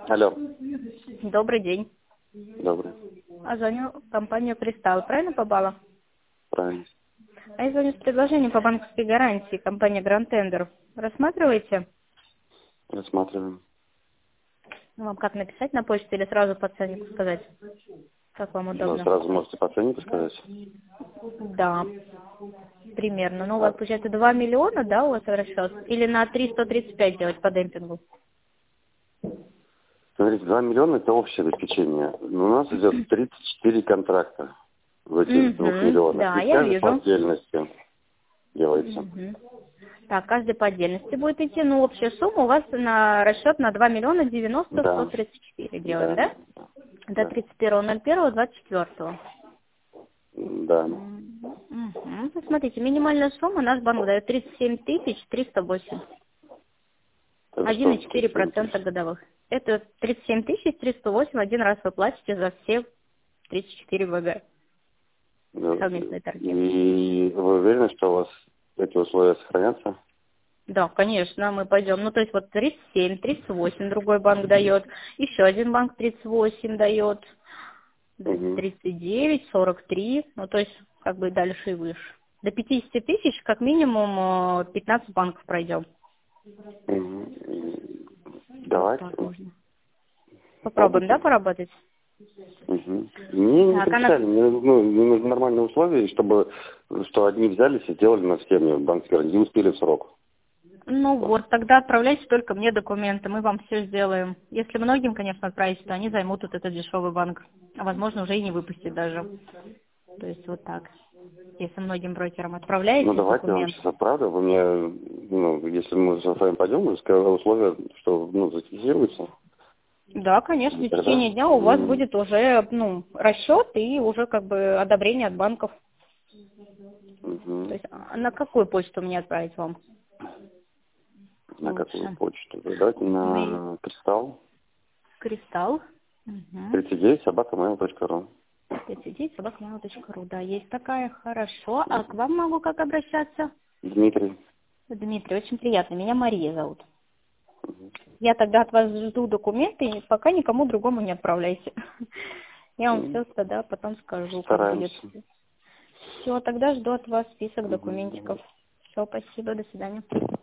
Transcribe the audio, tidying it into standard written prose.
Алло. Добрый день. Добрый. Звоню в компанию «Кристалл». Правильно попала? Правильно. Я звоню с предложением по банковской гарантии компании «Гранд Тендер». Рассматриваете? Рассматриваем. Вам как написать на почту или сразу по ценнику сказать? Как вам Ну, удобно? сразу можете по ценнику сказать. Да, примерно. Ну, у вас получается 2 миллиона, да, у вас расчет? Или на 335 делать по демпингу? Смотрите, 2 миллиона это общее обеспечение. Но у нас идет 34 контракта в этих 2 миллионах. Да, И я каждый по вижу. отдельности делается. Так, каждый по отдельности будет идти, но общая сумма у вас на расчет на 2 миллиона 90 Да. 134 делаем, Да. да? До Да. 31.01.24. Да. Ну, смотрите, минимальная сумма наш банк дает 37 308. Это что? 1,4% годовых. Это 37 308 один раз вы платите за все 34 ВГ Да. совместной торги. И вы уверены, что у вас эти условия сохранятся? Да, конечно, мы пойдем. Ну, то есть вот 37, 38 другой банк дает, еще один банк 38 дает, Угу. 39, 43, ну, то есть как бы дальше и выше. До 50 тысяч как минимум 15 банков пройдем. Угу. Вот Давайте. так можно. Попробуем, да, Пробуйте. поработать? Угу. Мне не Так, она... принципиально, мне нужны нормальные условия, чтобы что одни взялись и сделали на всеми банки не успели в срок. Ну вот, тогда отправляйте только мне документы, мы вам все сделаем. Если многим, конечно, отправите, то они займут вот этот дешевый банк. А возможно, уже и не выпустят даже. То есть вот так. Если многим брокерам Ну отправляете давайте я вам документ. сейчас отправлю, вы мне, если мы с вами пойдем, вы скажете условия, что зафиксируется. Да, конечно, И в тогда, течение дня у вас будет уже, расчет и уже как бы одобрение от банков. То есть на какую почту мне отправить вам на какую лучше? почту? Давайте Имей на кристалл Кристалл. 39 собака.mail.ru. 39@mail.ru. Да, есть такая, хорошо. А к вам могу как обращаться? Дмитрий. Дмитрий, очень приятно. Меня Мария зовут. Я тогда от вас жду документы, и пока никому другому не отправляйте. Я вам все тогда потом скажу, как будет. Стараемся. Все, тогда жду от вас список документиков. Все, спасибо, до свидания.